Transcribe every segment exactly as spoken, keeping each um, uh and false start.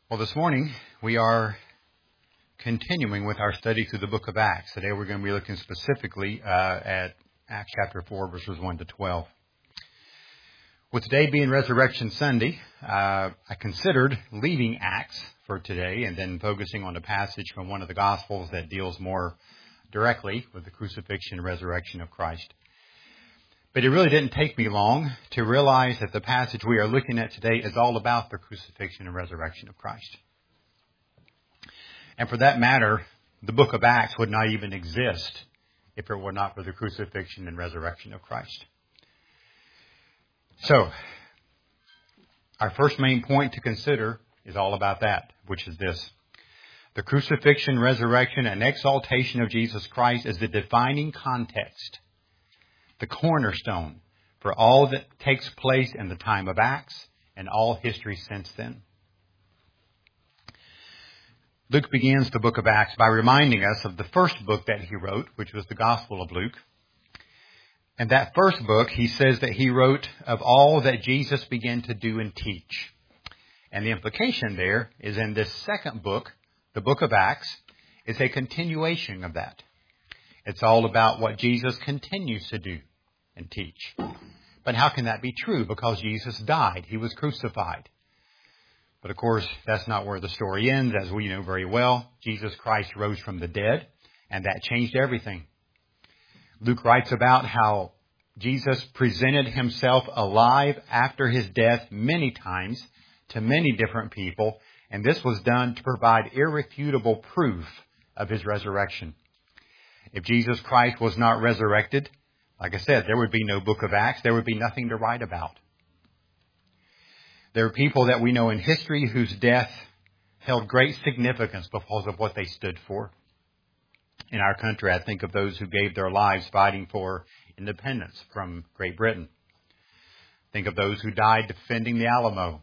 Well, this morning we are continuing with our study through the book of Acts. Today we're going to be looking specifically uh, at Acts chapter four, verses one to twelve. With today being Resurrection Sunday, uh, I considered leaving Acts for today and then focusing on a passage from one of the Gospels that deals more directly with the crucifixion and resurrection of Christ. But it really didn't take me long to realize that the passage we are looking at today is all about the crucifixion and resurrection of Christ. And for that matter, the book of Acts would not even exist if it were not for the crucifixion and resurrection of Christ. So, our first main point to consider is all about that, which is this. The crucifixion, resurrection, and exaltation of Jesus Christ is the defining context, the cornerstone for all that takes place in the time of Acts and all history since then. Luke begins the book of Acts by reminding us of the first book that he wrote, which was the Gospel of Luke. And that first book, he says that he wrote of all that Jesus began to do and teach. And the implication there is in this second book, the book of Acts, is a continuation of that. It's all about what Jesus continues to do and teach. But how can that be true? Because Jesus died. He was crucified. But of course, that's not where the story ends, as we know very well. Jesus Christ rose from the dead, and that changed everything. Luke writes about how Jesus presented himself alive after his death many times to many different people, and this was done to provide irrefutable proof of his resurrection. If Jesus Christ was not resurrected, like I said, there would be no book of Acts. There would be nothing to write about. There are people that we know in history whose death held great significance because of what they stood for. In our country, I think of those who gave their lives fighting for independence from Great Britain. Think of those who died defending the Alamo.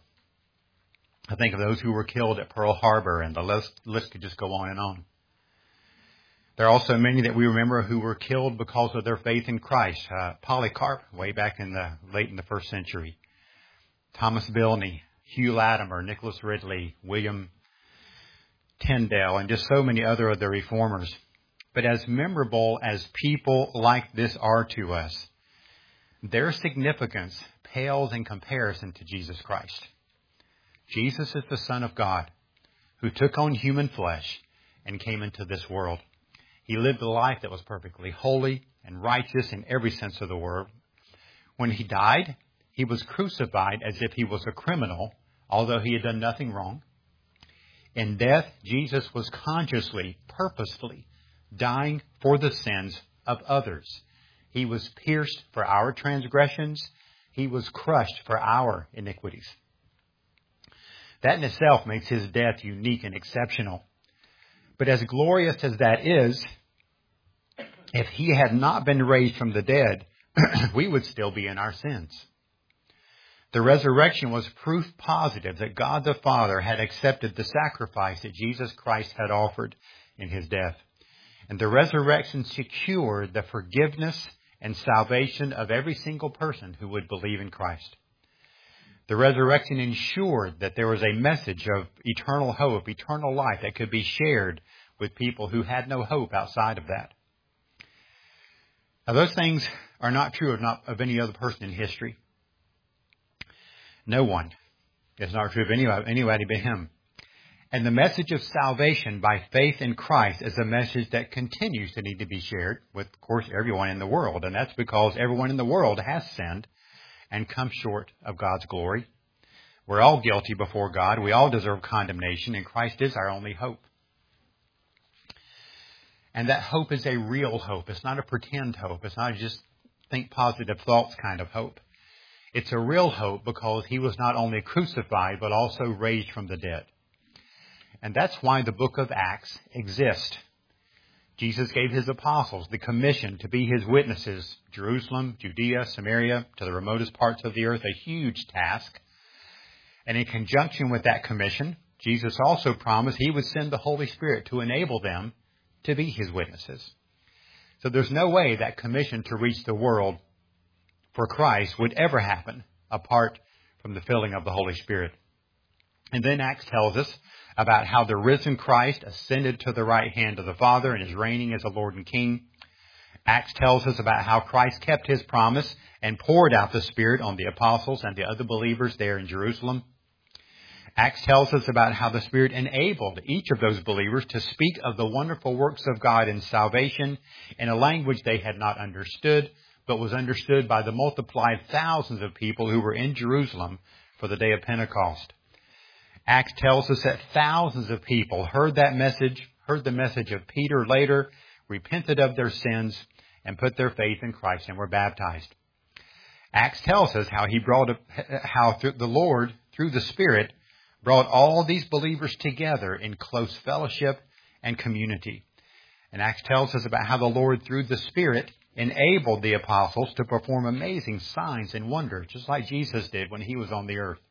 I think of those who were killed at Pearl Harbor, and the list, list could just go on and on. There are also many that we remember who were killed because of their faith in Christ. Uh, Polycarp, way back in the late in the first century. Thomas Bilney, Hugh Latimer, Nicholas Ridley, William Tyndale, and just so many other of the reformers. But as memorable as people like this are to us, their significance pales in comparison to Jesus Christ. Jesus is the Son of God who took on human flesh and came into this world. He lived a life that was perfectly holy and righteous in every sense of the word. When he died, he was crucified as if he was a criminal, although he had done nothing wrong. In death, Jesus was consciously, purposefully dying for the sins of others. He was pierced for our transgressions. He was crushed for our iniquities. That in itself makes his death unique and exceptional. But as glorious as that is, if he had not been raised from the dead, we would still be in our sins. The resurrection was proof positive that God the Father had accepted the sacrifice that Jesus Christ had offered in his death. And the resurrection secured the forgiveness and salvation of every single person who would believe in Christ. The resurrection ensured that there was a message of eternal hope, eternal life that could be shared with people who had no hope outside of that. Now, those things are not true of, not, of any other person in history. No one. It's not true of anybody, anybody but him. And the message of salvation by faith in Christ is a message that continues to need to be shared with, of course, everyone in the world. And that's because everyone in the world has sinned and come short of God's glory. We're all guilty before God. We all deserve condemnation, and Christ is our only hope. And that hope is a real hope. It's not a pretend hope. It's not just think positive thoughts kind of hope. It's a real hope because he was not only crucified, but also raised from the dead. And that's why the book of Acts exists. Jesus gave his apostles the commission to be his witnesses, Jerusalem, Judea, Samaria, to the remotest parts of the earth, a huge task. And in conjunction with that commission, Jesus also promised he would send the Holy Spirit to enable them to be his witnesses. So there's no way that commission to reach the world for Christ would ever happen apart from the filling of the Holy Spirit. And then Acts tells us about how the risen Christ ascended to the right hand of the Father and is reigning as the Lord and King. Acts tells us about how Christ kept his promise and poured out the Spirit on the apostles and the other believers there in Jerusalem. Acts tells us about how the Spirit enabled each of those believers to speak of the wonderful works of God in salvation in a language they had not understood, but was understood by the multiplied thousands of people who were in Jerusalem for the day of Pentecost. Acts tells us that thousands of people heard that message, heard the message of Peter later, repented of their sins, and put their faith in Christ and were baptized. Acts tells us how he brought, how the Lord, through the Spirit, brought all these believers together in close fellowship and community. And Acts tells us about how the Lord, through the Spirit, enabled the apostles to perform amazing signs and wonders, just like Jesus did when he was on the earth.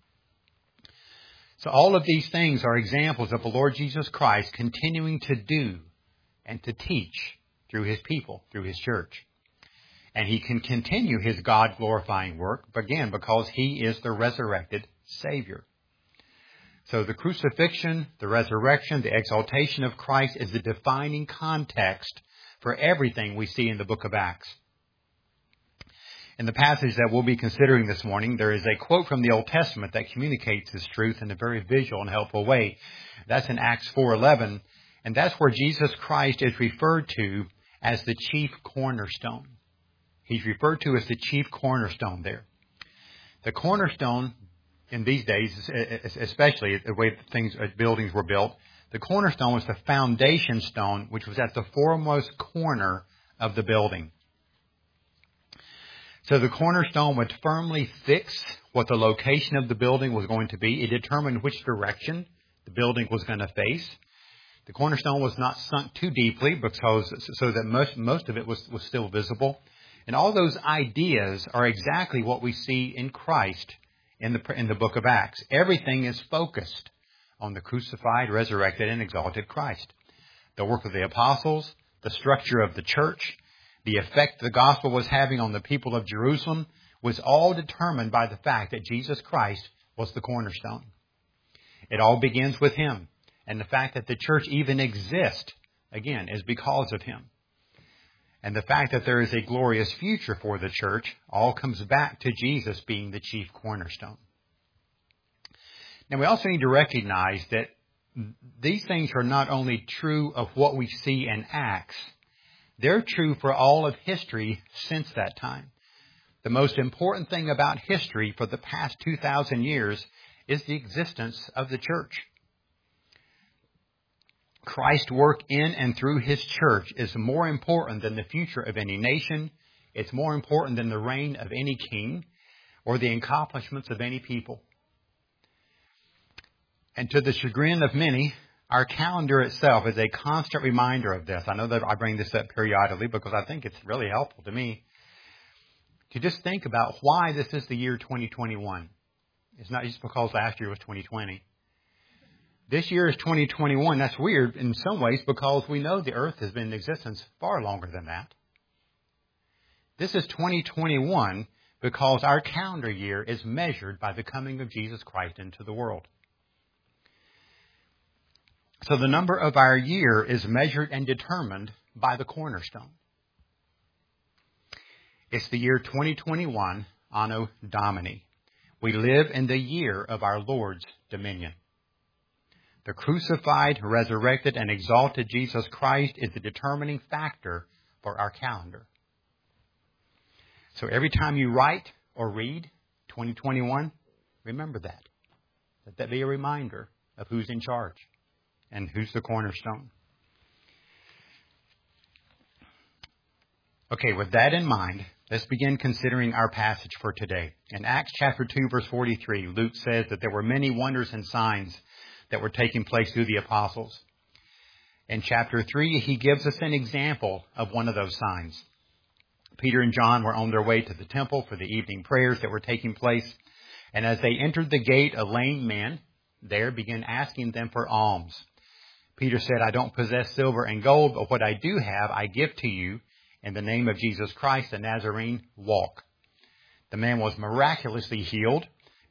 So all of these things are examples of the Lord Jesus Christ continuing to do and to teach through his people, through his church. And he can continue his God-glorifying work, again, because he is the resurrected Savior. So the crucifixion, the resurrection, the exaltation of Christ is the defining context for everything we see in the book of Acts. In the passage that we'll be considering this morning, there is a quote from the Old Testament that communicates this truth in a very visual and helpful way. That's in Acts four eleven, and that's where Jesus Christ is referred to as the chief cornerstone. He's referred to as the chief cornerstone there. The cornerstone in these days, especially the way things, buildings were built, the cornerstone was the foundation stone, which was at the foremost corner of the building. So the cornerstone would firmly fix what the location of the building was going to be. It determined which direction the building was going to face. The cornerstone was not sunk too deeply because so that most most of it was, was still visible. And all those ideas are exactly what we see in Christ in the in the book of Acts. Everything is focused on the crucified, resurrected, and exalted Christ. The work of the apostles, the structure of the church, the effect the gospel was having on the people of Jerusalem was all determined by the fact that Jesus Christ was the cornerstone. It all begins with him. And the fact that the church even exists, again, is because of him. And the fact that there is a glorious future for the church all comes back to Jesus being the chief cornerstone. Now, we also need to recognize that these things are not only true of what we see in Acts, they're true for all of history since that time. The most important thing about history for the past two thousand years is the existence of the church. Christ's work in and through his church is more important than the future of any nation. It's more important than the reign of any king or the accomplishments of any people. And to the chagrin of many, our calendar itself is a constant reminder of this. I know that I bring this up periodically because I think it's really helpful to me to just think about why this is the year twenty twenty-one. It's not just because last year was twenty twenty. This year is twenty twenty-one. That's weird in some ways because we know the earth has been in existence far longer than that. This is twenty twenty-one because our calendar year is measured by the coming of Jesus Christ into the world. So the number of our year is measured and determined by the cornerstone. It's the year twenty twenty-one, Anno Domini. We live in the year of our Lord's dominion. The crucified, resurrected, and exalted Jesus Christ is the determining factor for our calendar. So every time you write or read twenty twenty-one, remember that. Let that be a reminder of who's in charge and who's the cornerstone. Okay, with that in mind, let's begin considering our passage for today. In Acts chapter two, verse forty-three, Luke says that there were many wonders and signs that were taking place through the apostles. In chapter three, he gives us an example of one of those signs. Peter and John were on their way to the temple for the evening prayers that were taking place. And as they entered the gate, a lame man there began asking them for alms. Peter said, "I don't possess silver and gold, but what I do have, I give to you. In the name of Jesus Christ, the Nazarene, walk." The man was miraculously healed,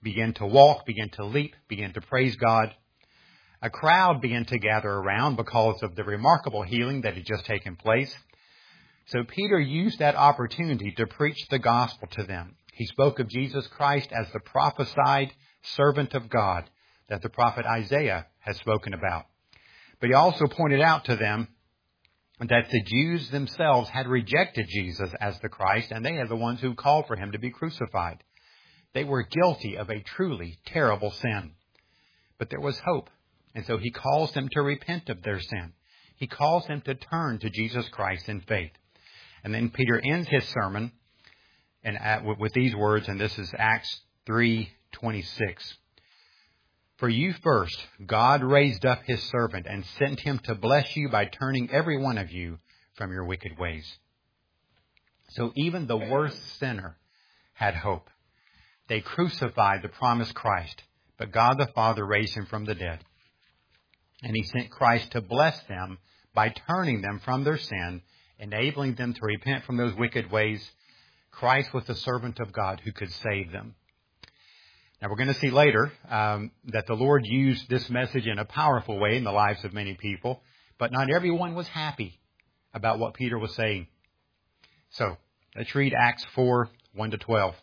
began to walk, began to leap, began to praise God. A crowd began to gather around because of the remarkable healing that had just taken place. So Peter used that opportunity to preach the gospel to them. He spoke of Jesus Christ as the prophesied servant of God that the prophet Isaiah has spoken about. But he also pointed out to them that the Jews themselves had rejected Jesus as the Christ, and they are the ones who called for him to be crucified. They were guilty of a truly terrible sin. But there was hope, and so he calls them to repent of their sin. He calls them to turn to Jesus Christ in faith. And then Peter ends his sermon and with these words, and this is Acts three twenty-six. For you first, God raised up his servant and sent him to bless you by turning every one of you from your wicked ways. So even the worst sinner had hope. They crucified the promised Christ, but God the Father raised him from the dead. And he sent Christ to bless them by turning them from their sin, enabling them to repent from those wicked ways. Christ was the servant of God who could save them. Now we're going to see later um, that the Lord used this message in a powerful way in the lives of many people, but not everyone was happy about what Peter was saying. So let's read Acts four, one to twelve.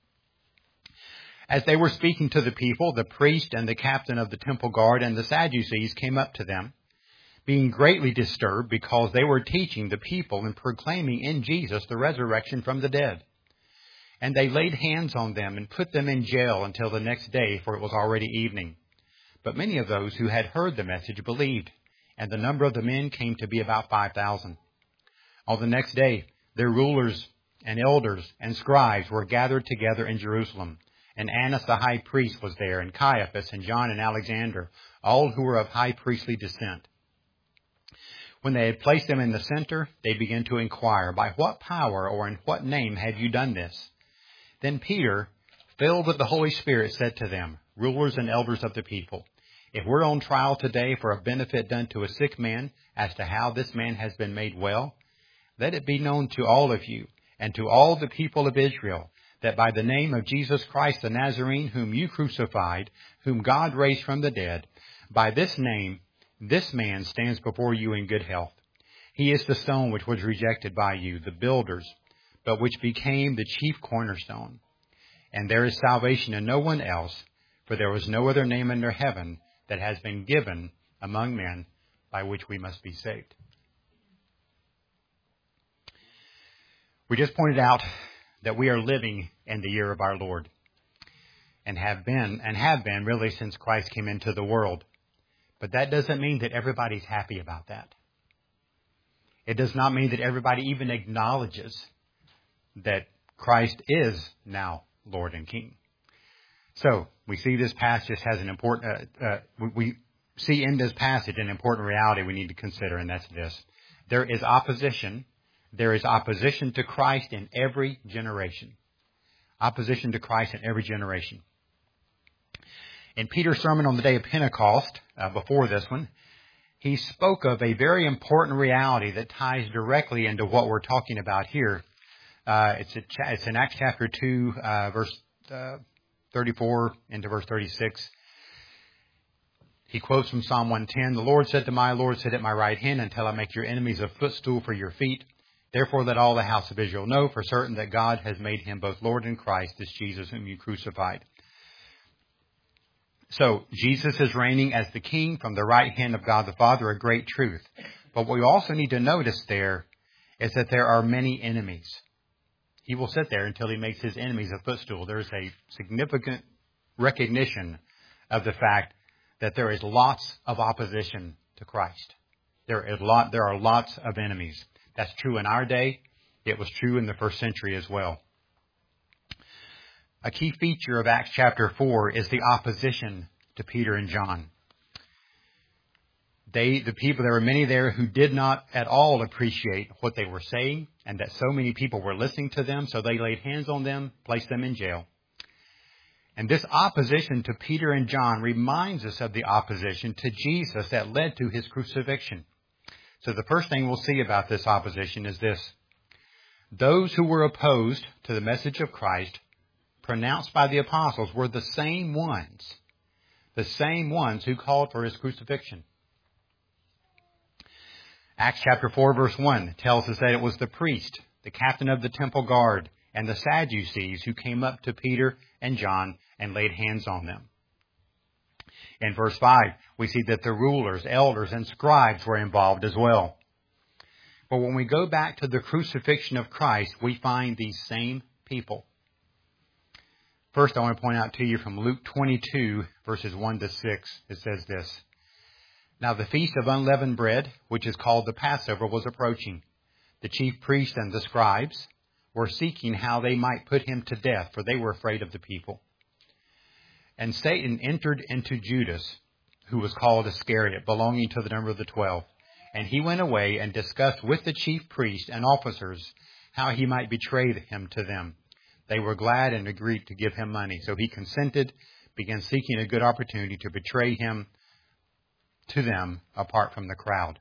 As they were speaking to the people, the priest and the captain of the temple guard and the Sadducees came up to them, being greatly disturbed because they were teaching the people and proclaiming in Jesus the resurrection from the dead. And they laid hands on them and put them in jail until the next day, for it was already evening. But many of those who had heard the message believed, and the number of the men came to be about five thousand. On the next day, their rulers and elders and scribes were gathered together in Jerusalem. And Annas the high priest was there, and Caiaphas and John and Alexander, all who were of high priestly descent. When they had placed them in the center, they began to inquire, by what power or in what name have you done this? Then Peter, filled with the Holy Spirit, said to them, rulers and elders of the people, if we're on trial today for a benefit done to a sick man as to how this man has been made well, let it be known to all of you and to all the people of Israel that by the name of Jesus Christ the Nazarene, whom you crucified, whom God raised from the dead, by this name, this man stands before you in good health. He is the stone which was rejected by you, the builders, but which became the chief cornerstone. And there is salvation in no one else, for there was no other name under heaven that has been given among men by which we must be saved. We just pointed out that we are living in the year of our Lord, and have been, and have been really since Christ came into the world. But that doesn't mean that everybody's happy about that. It does not mean that everybody even acknowledges that Christ is now Lord and King. So we see this passage has an important, uh, uh, we see in this passage an important reality we need to consider, and that's this. There is opposition. There is opposition to Christ in every generation. Opposition to Christ in every generation. In Peter's sermon on the day of Pentecost, uh, before this one, he spoke of a very important reality that ties directly into what we're talking about here. Uh, it's, a, it's in Acts chapter two, uh, verse uh, thirty-four into verse thirty-six. He quotes from Psalm one ten, the Lord said to my Lord, sit at my right hand until I make your enemies a footstool for your feet. Therefore let all the house of Israel know for certain that God has made him both Lord and Christ, this Jesus whom you crucified. So Jesus is reigning as the King from the right hand of God the Father, a great truth. But what we also need to notice there is that there are many enemies. He will sit there until he makes his enemies a footstool. There's a significant recognition of the fact that there is lots of opposition to Christ. There is lot, there are lots of enemies. That's true in our day. It was true in the first century as well. A key feature of Acts chapter four is the opposition to Peter and John. They, the people, there were many there who did not at all appreciate what they were saying, and that so many people were listening to them, so they laid hands on them, placed them in jail. And this opposition to Peter and John reminds us of the opposition to Jesus that led to his crucifixion. So the first thing we'll see about this opposition is this. Those who were opposed to the message of Christ pronounced by the apostles were the same ones, the same ones who called for his crucifixion. Acts chapter four verse one tells us that it was the priest, the captain of the temple guard, and the Sadducees who came up to Peter and John and laid hands on them. In verse five, we see that the rulers, elders, and scribes were involved as well. But when we go back to the crucifixion of Christ, we find these same people. First, I want to point out to you from Luke twenty-two, verses one to six, it says this. Now the feast of unleavened bread, which is called the Passover, was approaching. The chief priests and the scribes were seeking how they might put him to death, for they were afraid of the people. And Satan entered into Judas, who was called Iscariot, belonging to the number of the twelve. And he went away and discussed with the chief priests and officers how he might betray him to them. They were glad and agreed to give him money. So he consented, began seeking a good opportunity to betray him to them apart from the crowd.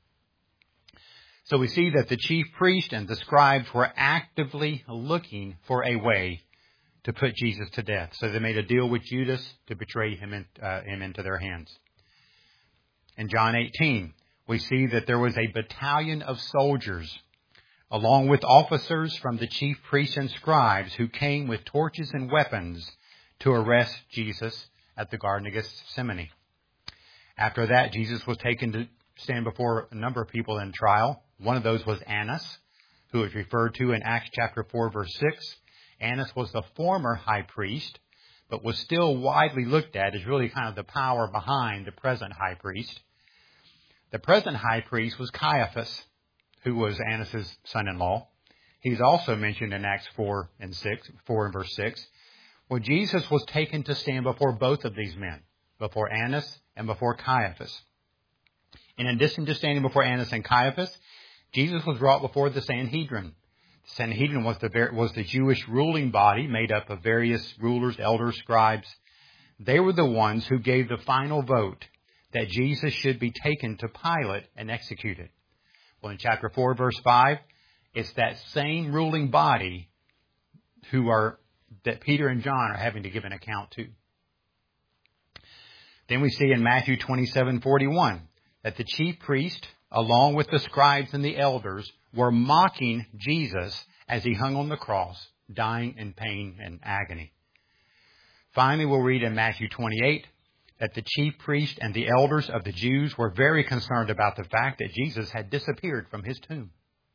So we see that the chief priest and the scribes were actively looking for a way to put Jesus to death. So they made a deal with Judas to betray him, in, uh, him into their hands. In John eighteen, we see that there was a battalion of soldiers, along with officers from the chief priests and scribes, who came with torches and weapons to arrest Jesus at the Garden of Gethsemane. After that, Jesus was taken to stand before a number of people in trial. One of those was Annas, who is referred to in Acts chapter four, verse six. Annas was the former high priest, but was still widely looked at as really kind of the power behind the present high priest. The present high priest was Caiaphas, who was Annas' son-in-law. He's also mentioned in Acts four and six, four and verse six. Well, Jesus was taken to stand before both of these men, before Annas and before Caiaphas. In addition to standing before Annas and Caiaphas, Jesus was brought before the Sanhedrin. The Sanhedrin was the, was the Jewish ruling body made up of various rulers, elders, scribes. They were the ones who gave the final vote that Jesus should be taken to Pilate and executed. Well, in chapter four, verse five, it's that same ruling body who are that Peter and John are having to give an account to. Then we see in Matthew twenty-seven forty-one that the chief priest, along with the scribes and the elders, were mocking Jesus as he hung on the cross, dying in pain and agony. Finally, we'll read in Matthew twenty-eight that the chief priest and the elders of the Jews were very concerned about the fact that Jesus had disappeared from his tomb.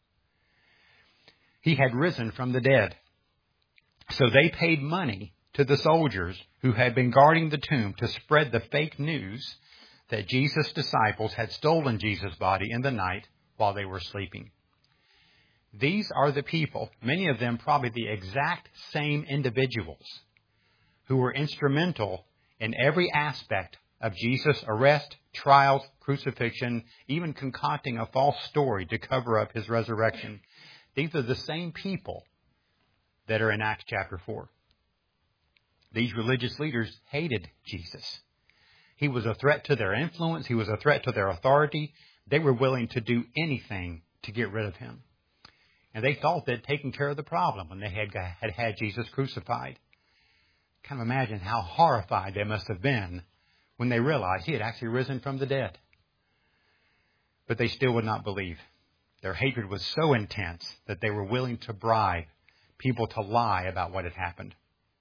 He had risen from the dead. So they paid money to the soldiers who had been guarding the tomb to spread the fake news that Jesus' disciples had stolen Jesus' body in the night while they were sleeping. These are the people, many of them probably the exact same individuals, who were instrumental in every aspect of Jesus' arrest, trials, crucifixion, even concocting a false story to cover up his resurrection. These are the same people that are in Acts chapter four. These religious leaders hated Jesus. He was a threat to their influence. He was a threat to their authority. They were willing to do anything to get rid of him. And they thought they'd taken care of the problem when they had had, had Jesus crucified. Kind of imagine how horrified they must have been when they realized he had actually risen from the dead. But they still would not believe. Their hatred was so intense that they were willing to bribe people to lie about what had happened.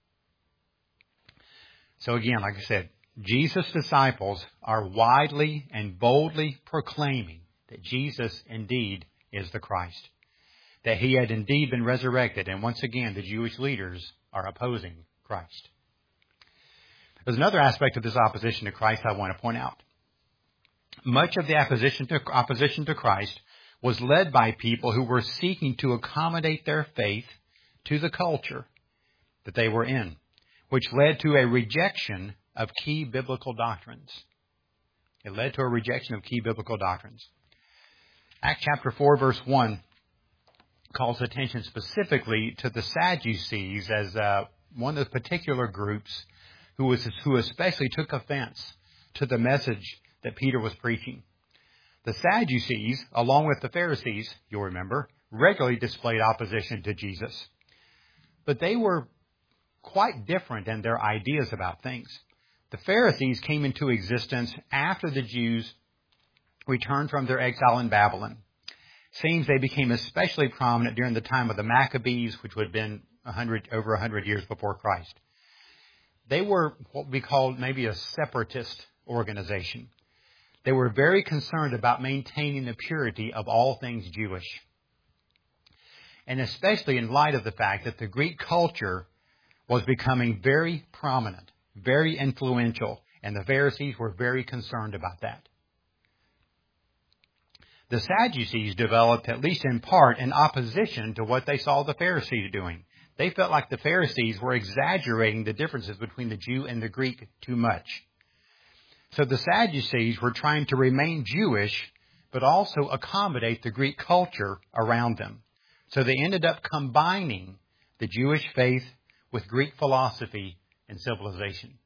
So again, like I said, Jesus' disciples are widely and boldly proclaiming that Jesus indeed is the Christ, that he had indeed been resurrected. And once again, the Jewish leaders are opposing Christ. There's another aspect of this opposition to Christ I want to point out. Much of the opposition to, opposition to Christ was led by people who were seeking to accommodate their faith to the culture that they were in, which led to a rejection of key biblical doctrines. It led to a rejection of key biblical doctrines. Acts chapter four, verse one calls attention specifically to the Sadducees as uh, one of the particular groups who was who especially took offense to the message that Peter was preaching. The Sadducees, along with the Pharisees, you'll remember, regularly displayed opposition to Jesus. But they were quite different in their ideas about things. The Pharisees came into existence after the Jews returned from their exile in Babylon. Seems they became especially prominent during the time of the Maccabees, which would have been a hundred, over a hundred years before Christ. They were what we call maybe a separatist organization. They were very concerned about maintaining the purity of all things Jewish. And especially in light of the fact that the Greek culture was becoming very prominent, very influential, and the Pharisees were very concerned about that. The Sadducees developed, at least in part, in opposition to what they saw the Pharisees doing. They felt like the Pharisees were exaggerating the differences between the Jew and the Greek too much. So the Sadducees were trying to remain Jewish, but also accommodate the Greek culture around them. So they ended up combining the Jewish faith with Greek philosophy and civilization.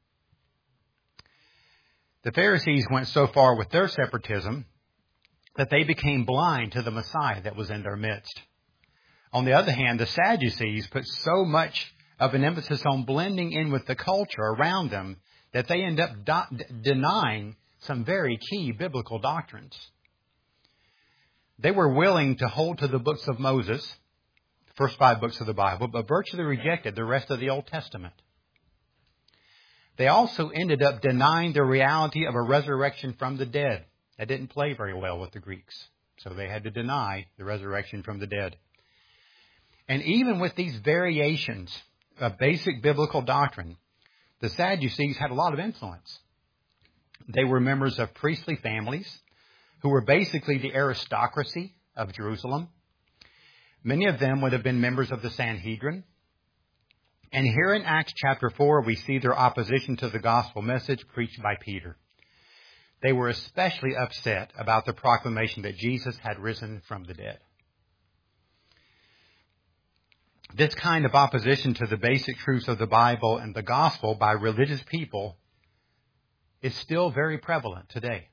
The Pharisees went so far with their separatism that they became blind to the Messiah that was in their midst. On the other hand, the Sadducees put so much of an emphasis on blending in with the culture around them that they end up do- denying some very key biblical doctrines. They were willing to hold to the books of Moses, the first five books of the Bible, but virtually rejected the rest of the Old Testament. They also ended up denying the reality of a resurrection from the dead. That didn't play very well with the Greeks, so they had to deny the resurrection from the dead. And even with these variations of basic biblical doctrine, the Sadducees had a lot of influence. They were members of priestly families who were basically the aristocracy of Jerusalem. Many of them would have been members of the Sanhedrin. And here in Acts chapter four, we see their opposition to the gospel message preached by Peter. They were especially upset about the proclamation that Jesus had risen from the dead. This kind of opposition to the basic truths of the Bible and the gospel by religious people is still very prevalent today.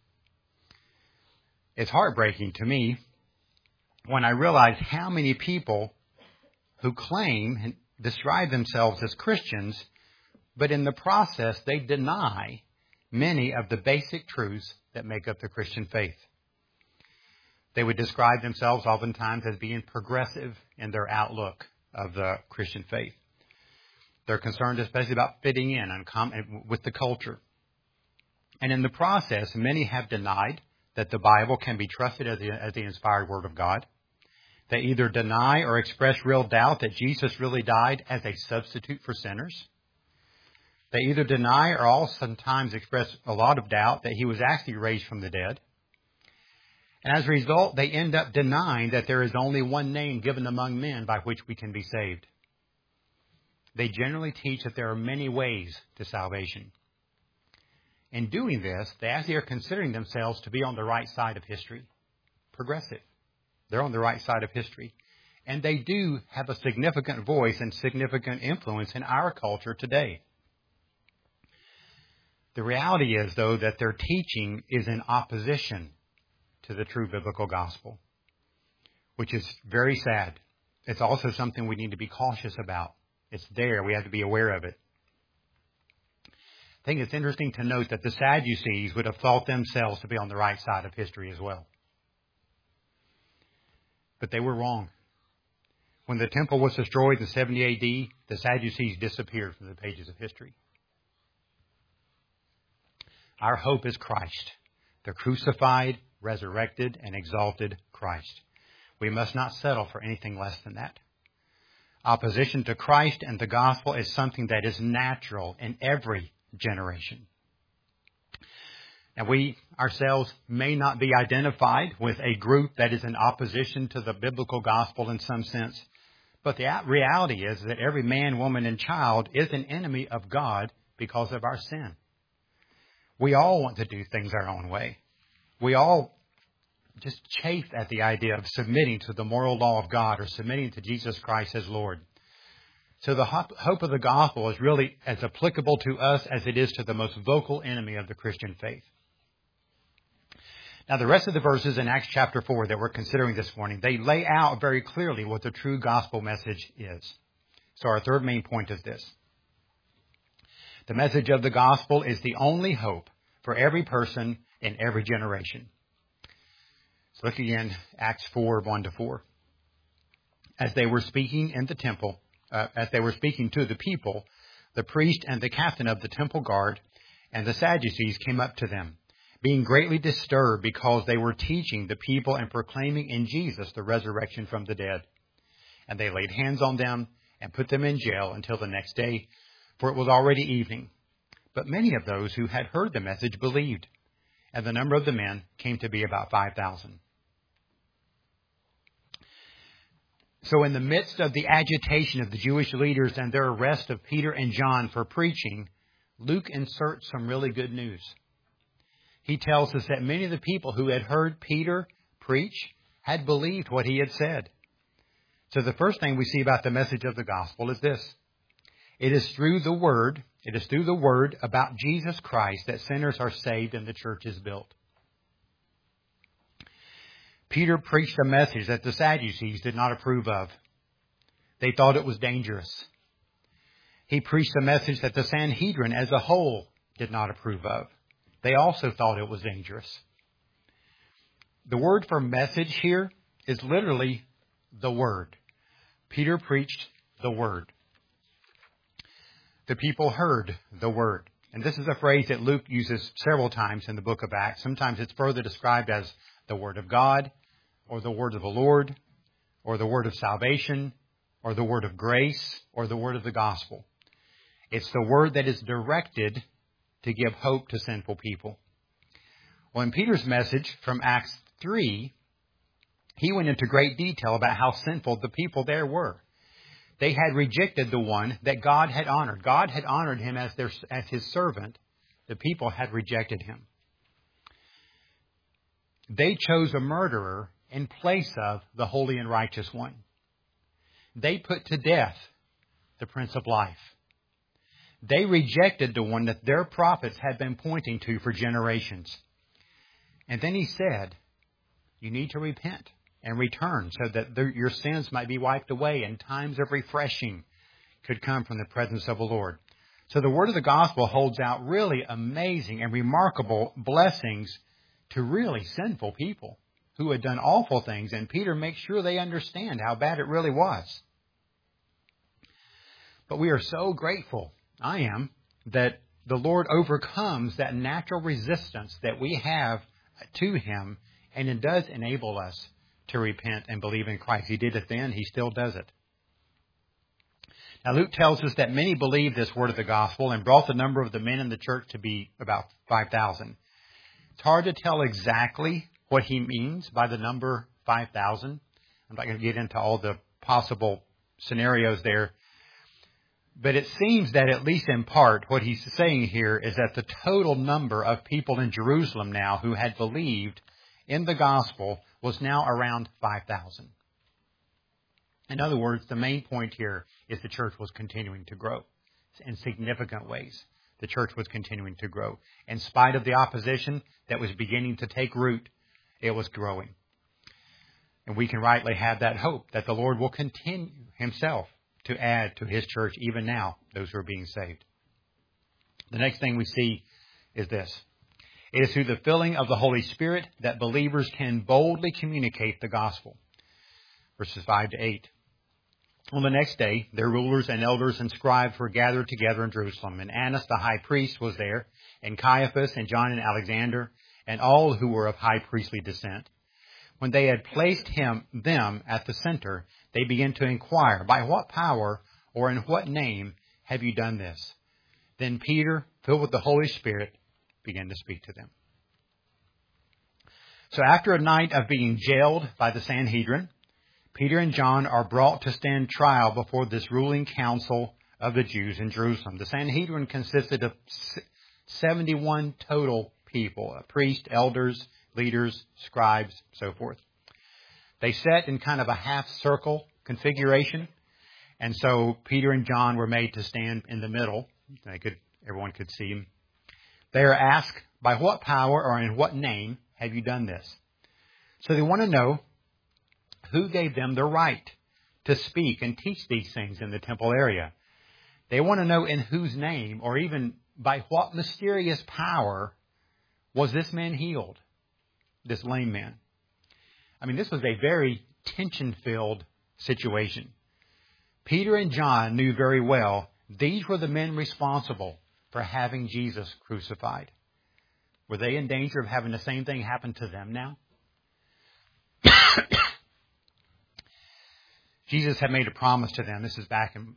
It's heartbreaking to me when I realize how many people who claim and describe themselves as Christians, but in the process they deny many of the basic truths that make up the Christian faith. They would describe themselves oftentimes as being progressive in their outlook of the Christian faith. They're concerned especially about fitting in and com- with the culture. And in the process, many have denied that the Bible can be trusted as the, as the inspired Word of God. They either deny or express real doubt that Jesus really died as a substitute for sinners. They either deny or also sometimes express a lot of doubt that he was actually raised from the dead. And as a result, they end up denying that there is only one name given among men by which we can be saved. They generally teach that there are many ways to salvation. In doing this, they actually are considering themselves to be on the right side of history. Progressive. They're on the right side of history. And they do have a significant voice and significant influence in our culture today. The reality is, though, that their teaching is in opposition to the true biblical gospel, which is very sad. It's also something we need to be cautious about. It's there. We have to be aware of it. I think it's interesting to note that the Sadducees would have thought themselves to be on the right side of history as well. But they were wrong. When the temple was destroyed in seventy A D, the Sadducees disappeared from the pages of history. Our hope is Christ, the crucified, resurrected, and exalted Christ. We must not settle for anything less than that. Opposition to Christ and the gospel is something that is natural in every generation. Now, we ourselves may not be identified with a group that is in opposition to the biblical gospel in some sense, but the reality is that every man, woman, and child is an enemy of God because of our sin. We all want to do things our own way. We all just chafe at the idea of submitting to the moral law of God or submitting to Jesus Christ as Lord. So the hope of the gospel is really as applicable to us as it is to the most vocal enemy of the Christian faith. Now, the rest of the verses in Acts chapter four that we're considering this morning, they lay out very clearly what the true gospel message is. So our third main point is this. The message of the gospel is the only hope for every person in every generation. So look again, Acts four, one to four. As they were speaking in the temple, uh, as they were speaking to the people, the priest and the captain of the temple guard and the Sadducees came up to them, being greatly disturbed because they were teaching the people and proclaiming in Jesus the resurrection from the dead. And they laid hands on them and put them in jail until the next day, for it was already evening. But many of those who had heard the message believed, and the number of the men came to be about five thousand. So in the midst of the agitation of the Jewish leaders and their arrest of Peter and John for preaching, Luke inserts some really good news. He tells us that many of the people who had heard Peter preach had believed what he had said. So the first thing we see about the message of the gospel is this. It is through the word, it is through the word about Jesus Christ that sinners are saved and the church is built. Peter preached a message that the Sadducees did not approve of. They thought it was dangerous. He preached a message that the Sanhedrin as a whole did not approve of. They also thought it was dangerous. The word for message here is literally the word. Peter preached the word. The people heard the word. And this is a phrase that Luke uses several times in the book of Acts. Sometimes it's further described as the word of God, or the word of the Lord, or the word of salvation, or the word of grace, or the word of the gospel. It's the word that is directed to give hope to sinful people. Well, in Peter's message from Acts three, he went into great detail about how sinful the people there were. They had rejected the one that God had honored. God had honored him as their, as his servant. The people had rejected him. They chose a murderer in place of the holy and righteous one. They put to death the Prince of Life. They rejected the one that their prophets had been pointing to for generations. And then he said, you need to repent and return so that the, your sins might be wiped away and times of refreshing could come from the presence of the Lord. So the word of the gospel holds out really amazing and remarkable blessings to really sinful people who had done awful things. And Peter makes sure they understand how bad it really was. But we are so grateful, I am, that the Lord overcomes that natural resistance that we have to him, and it does enable us to repent and believe in Christ. He did it then, he still does it. Now Luke tells us that many believed this word of the gospel and brought the number of the men in the church to be about five thousand. It's hard to tell exactly what he means by the number five thousand. I'm not going to get into all the possible scenarios there. But it seems that at least in part, what he's saying here is that the total number of people in Jerusalem now who had believed in the gospel was now around five thousand. In other words, the main point here is the church was continuing to grow in significant ways. The church was continuing to grow. In spite of the opposition that was beginning to take root, it was growing. And we can rightly have that hope that the Lord will continue himself to add to his church even now, those who are being saved. The next thing we see is this. It is through the filling of the Holy Spirit that believers can boldly communicate the gospel. Verses five to eight. On the next day, their rulers and elders and scribes were gathered together in Jerusalem, and Annas the high priest was there, and Caiaphas and John and Alexander, and all who were of high priestly descent. When they had placed him, them at the center, they began to inquire, by what power or in what name have you done this? Then Peter, filled with the Holy Spirit, began to speak to them. So after a night of being jailed by the Sanhedrin, Peter and John are brought to stand trial before this ruling council of the Jews in Jerusalem. The Sanhedrin consisted of seventy-one total people, priests, elders, leaders, scribes, so forth. They sat in kind of a half circle configuration. And so Peter and John were made to stand in the middle. They could, everyone could see them. They are asked, by what power or in what name have you done this? So they want to know who gave them the right to speak and teach these things in the temple area. They want to know in whose name or even by what mysterious power was this man healed, this lame man. I mean, this was a very tension-filled situation. Peter and John knew very well these were the men responsible for having Jesus crucified. Were they in danger of having the same thing happen to them now? Jesus had made a promise to them. This is back in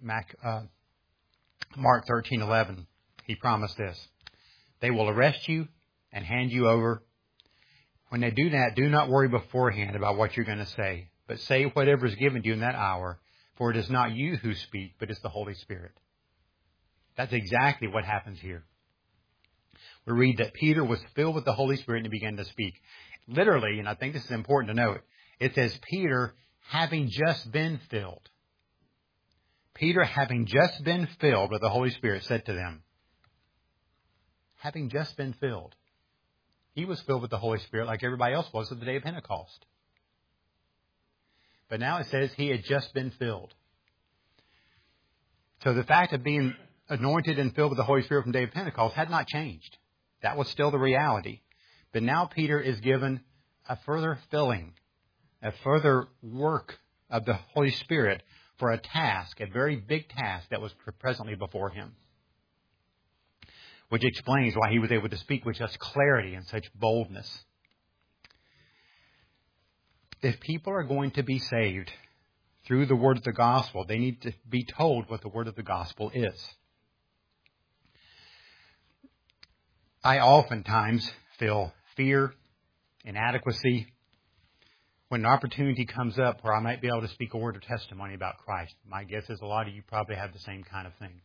Mark thirteen eleven. He promised this. They will arrest you and hand you over. When they do that, do not worry beforehand about what you're going to say, but say whatever is given to you in that hour, for it is not you who speak, but it's the Holy Spirit. That's exactly what happens here. We read that Peter was filled with the Holy Spirit and he began to speak. Literally, and I think this is important to note, it says Peter having just been filled. Peter, having just been filled with the Holy Spirit, said to them, having just been filled. He was filled with the Holy Spirit like everybody else was at the day of Pentecost. But now it says he had just been filled. So the fact of being anointed and filled with the Holy Spirit from the day of Pentecost had not changed. That was still the reality. But now Peter is given a further filling, a further work of the Holy Spirit for a task, a very big task that was presently before him. Which explains why he was able to speak with such clarity and such boldness. If people are going to be saved through the word of the gospel, they need to be told what the word of the gospel is. I oftentimes feel fear, inadequacy, when an opportunity comes up where I might be able to speak a word of testimony about Christ. My guess is a lot of you probably have the same kind of thing.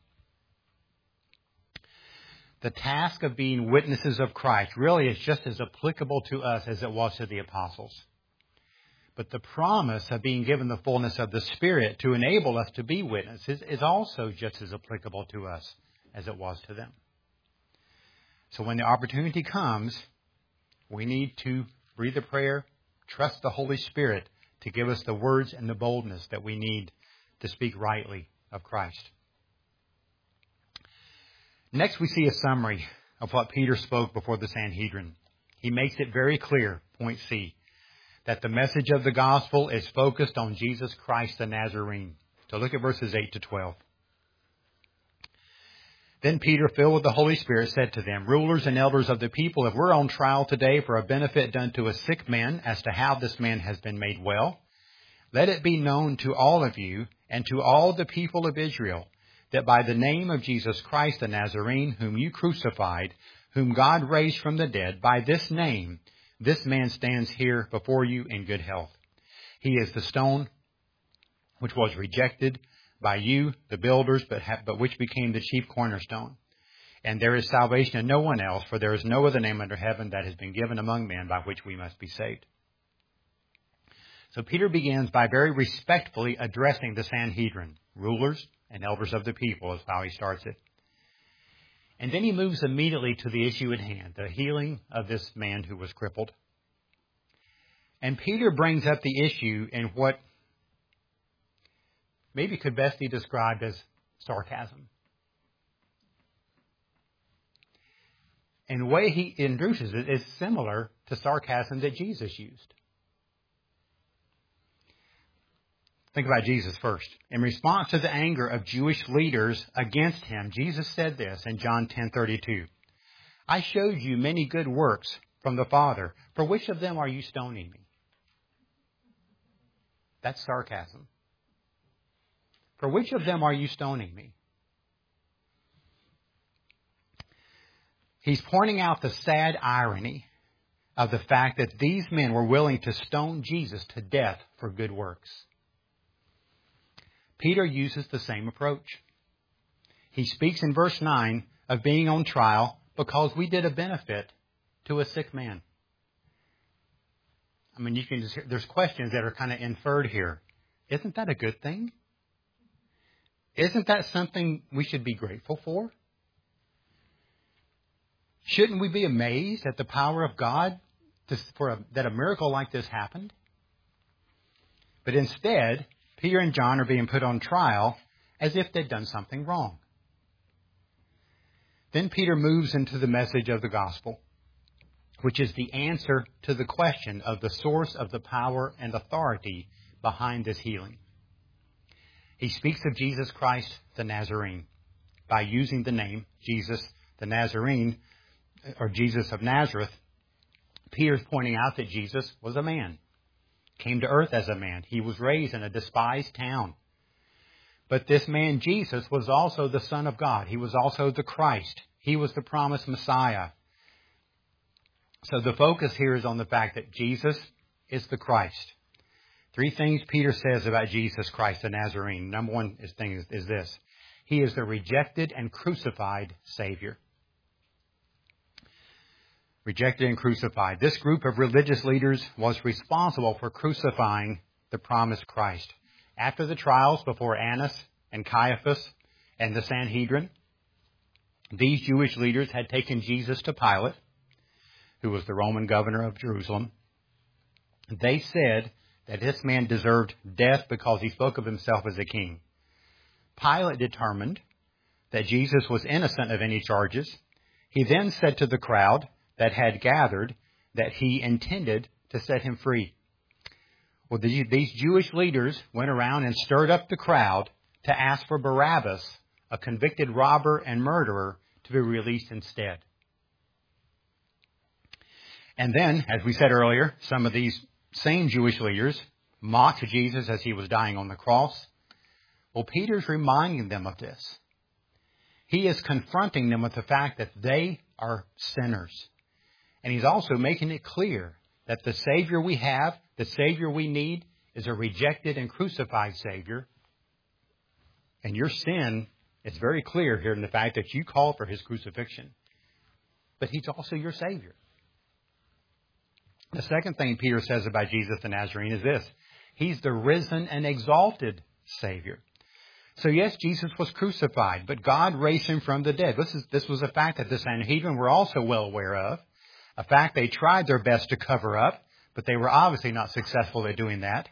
The task of being witnesses of Christ really is just as applicable to us as it was to the apostles. But the promise of being given the fullness of the Spirit to enable us to be witnesses is also just as applicable to us as it was to them. So when the opportunity comes, we need to breathe a prayer, trust the Holy Spirit to give us the words and the boldness that we need to speak rightly of Christ. Next, we see a summary of what Peter spoke before the Sanhedrin. He makes it very clear, point C, that the message of the gospel is focused on Jesus Christ the Nazarene. So look at verses eight to twelve. Then Peter, filled with the Holy Spirit, said to them, rulers and elders of the people, if we're on trial today for a benefit done to a sick man as to how this man has been made well, let it be known to all of you and to all the people of Israel that by the name of Jesus Christ the Nazarene, whom you crucified, whom God raised from the dead, by this name, this man stands here before you in good health. He is the stone which was rejected by you, the builders, but, ha- but which became the chief cornerstone. And there is salvation in no one else, for there is no other name under heaven that has been given among men by which we must be saved. So Peter begins by very respectfully addressing the Sanhedrin, rulers and elders of the people is how he starts it. And then he moves immediately to the issue at hand, the healing of this man who was crippled. And Peter brings up the issue in what maybe could best be described as sarcasm. And the way he introduces it is similar to sarcasm that Jesus used. Think about Jesus first. In response to the anger of Jewish leaders against him, Jesus said this in John ten thirty-two. I showed you many good works from the Father. For which of them are you stoning me? That's sarcasm. For which of them are you stoning me? He's pointing out the sad irony of the fact that these men were willing to stone Jesus to death for good works. Peter uses the same approach. He speaks in verse nine of being on trial because we did a benefit to a sick man. I mean, you can just hear, there's questions that are kind of inferred here. Isn't that a good thing? Isn't that something we should be grateful for? Shouldn't we be amazed at the power of God to, for a, that a miracle like this happened? But instead, Peter and John are being put on trial as if they'd done something wrong. Then Peter moves into the message of the gospel, which is the answer to the question of the source of the power and authority behind this healing. He speaks of Jesus Christ the Nazarene by using the name Jesus the Nazarene, or Jesus of Nazareth. Peter's pointing out that Jesus was a man, came to earth as a man. He was raised in a despised town. But this man Jesus was also the Son of God. He was also the Christ. He was the promised Messiah. So the focus here is on the fact that Jesus is the Christ. Three things Peter says about Jesus Christ the Nazarene. Number one is, thing is, is this. He is the rejected and crucified Savior. Rejected and crucified. This group of religious leaders was responsible for crucifying the promised Christ. After the trials before Annas and Caiaphas and the Sanhedrin, these Jewish leaders had taken Jesus to Pilate, who was the Roman governor of Jerusalem. They said that this man deserved death because he spoke of himself as a king. Pilate determined that Jesus was innocent of any charges. He then said to the crowd that had gathered that he intended to set him free. Well, these Jewish leaders went around and stirred up the crowd to ask for Barabbas, a convicted robber and murderer, to be released instead. And then, as we said earlier, some of these same Jewish leaders mocked Jesus as he was dying on the cross. Well, Peter's reminding them of this. He is confronting them with the fact that they are sinners. And he's also making it clear that the Savior we have, the Savior we need, is a rejected and crucified Savior. And your sin is very clear here in the fact that you call for his crucifixion. But he's also your Savior. The second thing Peter says about Jesus the Nazarene is this. He's the risen and exalted Savior. So yes, Jesus was crucified, but God raised him from the dead. This is, this was a fact that the Sanhedrin were also well aware of. A fact they tried their best to cover up, but they were obviously not successful at doing that.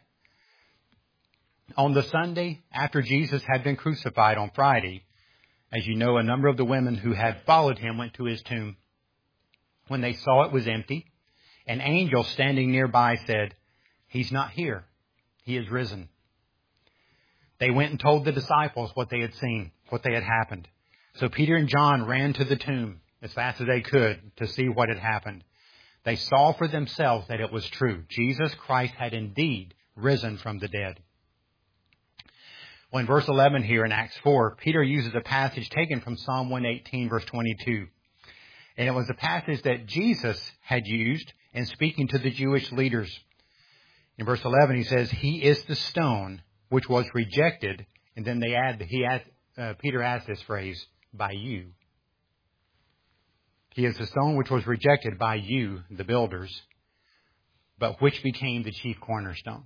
On the Sunday after Jesus had been crucified on Friday, as you know, a number of the women who had followed him went to his tomb. When they saw it was empty, an angel standing nearby said, "He's not here. He is risen." They went and told the disciples what they had seen, what they had happened. So Peter and John ran to the tomb as fast as they could to see what had happened. They saw for themselves that it was true. Jesus Christ had indeed risen from the dead. Well, in verse eleven here in Acts four, Peter uses a passage taken from Psalm one eighteen, verse twenty-two. And it was a passage that Jesus had used in speaking to the Jewish leaders. In verse eleven, he says, "He is the stone which was rejected." And then they add, he add, uh, Peter adds this phrase, "by you." He is the stone which was rejected by you, the builders, but which became the chief cornerstone.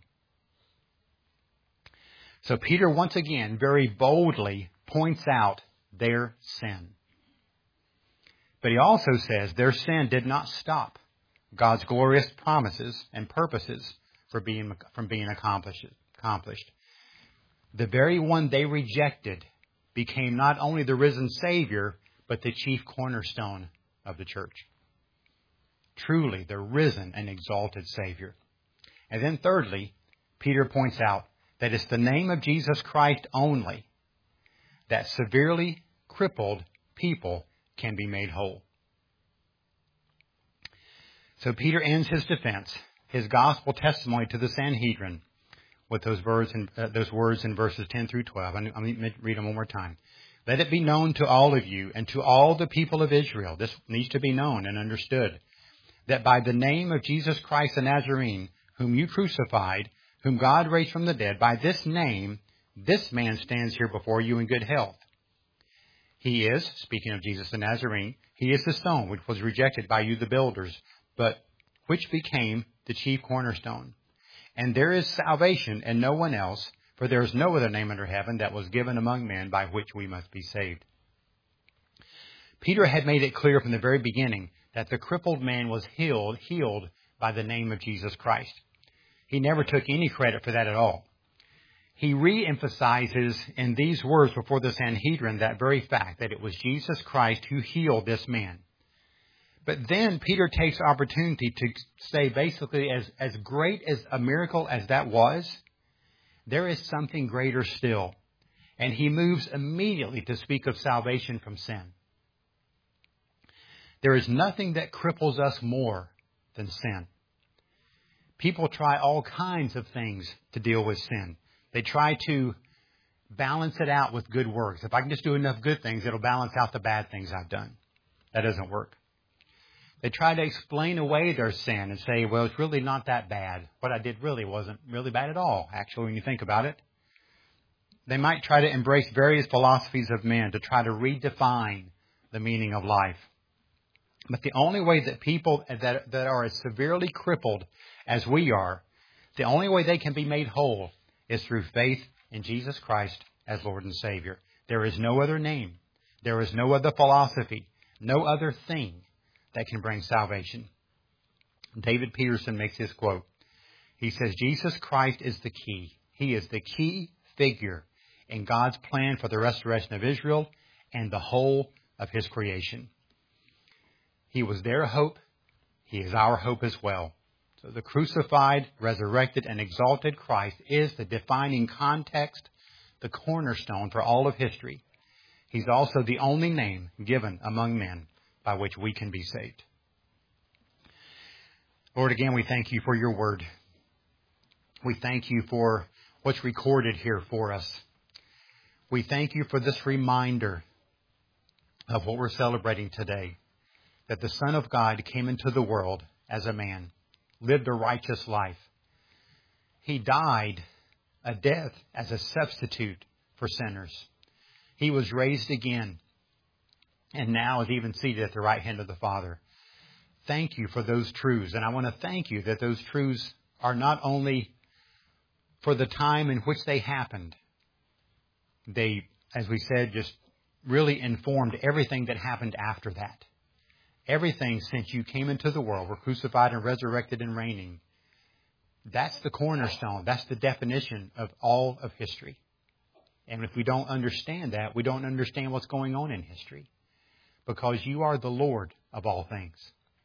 So Peter once again very boldly points out their sin. But he also says their sin did not stop God's glorious promises and purposes for being, from being accomplished. accomplished. The very one they rejected became not only the risen Savior, but the chief cornerstone of the church. Truly, the risen and exalted Savior. And then thirdly, Peter points out that it's the name of Jesus Christ only that severely crippled people can be made whole. So Peter ends his defense, his gospel testimony to the Sanhedrin, with those words in, uh, those words in verses ten through twelve. I'm, I'm going to read them one more time. "Let it be known to all of you and to all the people of Israel," this needs to be known and understood, "that by the name of Jesus Christ the Nazarene, whom you crucified, whom God raised from the dead, by this name, this man stands here before you in good health. He is," speaking of Jesus the Nazarene, "he is the stone which was rejected by you the builders, but which became the chief cornerstone. And there is salvation in no one else, for there is no other name under heaven that was given among men by which we must be saved." Peter had made it clear from the very beginning that the crippled man was healed, healed by the name of Jesus Christ. He never took any credit for that at all. he re-emphasizes in these words before the Sanhedrin that very fact, that it was Jesus Christ who healed this man. But then Peter takes opportunity to say basically, as, as great as a miracle as that was, there is something greater still. And he moves immediately to speak of salvation from sin. There is nothing that cripples us more than sin. People try all kinds of things to deal with sin. They try to balance it out with good works. If I can just do enough good things, it'll balance out the bad things I've done. That doesn't work. They try to explain away their sin and say, well, it's really not that bad. What I did really wasn't really bad at all, actually, when you think about it. They might try to embrace various philosophies of men to try to redefine the meaning of life. But the only way that people that, that are as severely crippled as we are, the only way they can be made whole is through faith in Jesus Christ as Lord and Savior. There is no other name. There is no other philosophy, no other thing that can bring salvation. David Peterson makes this quote. He says, Jesus Christ is the key. He is the key figure in God's plan for the restoration of Israel and the whole of His creation. He was their hope. He is our hope as well. So the crucified, resurrected, and exalted Christ is the defining context, the cornerstone for all of history. He's also the only name given among men by which we can be saved. Lord, again, we thank you for your word. We thank you for what's recorded here for us. We thank you for this reminder of what we're celebrating today, that the Son of God came into the world as a man, lived a righteous life. He died a death as a substitute for sinners. He was raised again and now is even seated at the right hand of the Father. Thank you for those truths. And I want to thank you that those truths are not only for the time in which they happened. They, as we said, just really informed everything that happened after that. Everything since you came into the world, were crucified and resurrected and reigning. That's the cornerstone. That's the definition of all of history. And if we don't understand that, we don't understand what's going on in history. Because you are the Lord of all things.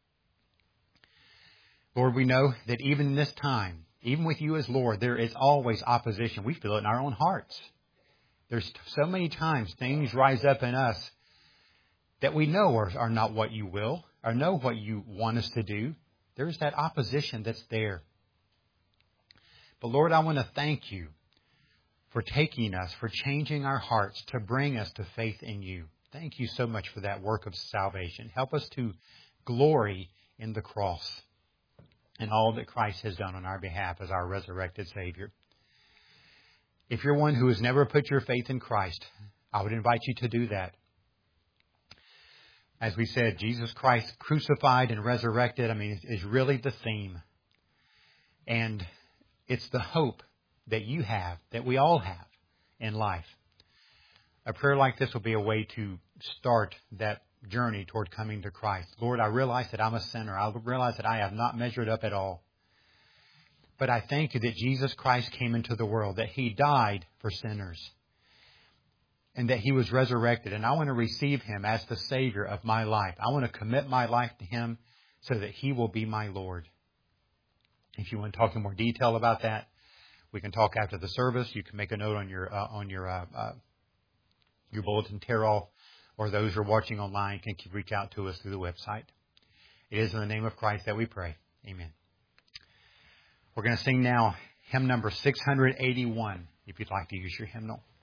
Lord, we know that even in this time, even with you as Lord, there is always opposition. We feel it in our own hearts. There's so many times things rise up in us that we know are, are not what you will, or know what you want us to do. There's that opposition that's there. But Lord, I want to thank you for taking us, for changing our hearts to bring us to faith in you. Thank you so much for that work of salvation. Help us to glory in the cross and all that Christ has done on our behalf as our resurrected Savior. If you're one who has never put your faith in Christ, I would invite you to do that. As we said, Jesus Christ crucified and resurrected, I mean, is really the theme. And it's the hope that you have, that we all have in life. A prayer like this will be a way to start that journey toward coming to Christ. Lord, I realize that I'm a sinner. I realize that I have not measured up at all. But I thank you that Jesus Christ came into the world, that He died for sinners, and that He was resurrected. And I want to receive Him as the Savior of my life. I want to commit my life to Him so that He will be my Lord. If you want to talk in more detail about that, we can talk after the service. You can make a note on your uh, on your uh, uh, your bulletin tear-off, or those who are watching online can reach out to us through the website. It is in the name of Christ that we pray. Amen. We're going to sing now hymn number six hundred eighty-one, if you'd like to use your hymnal.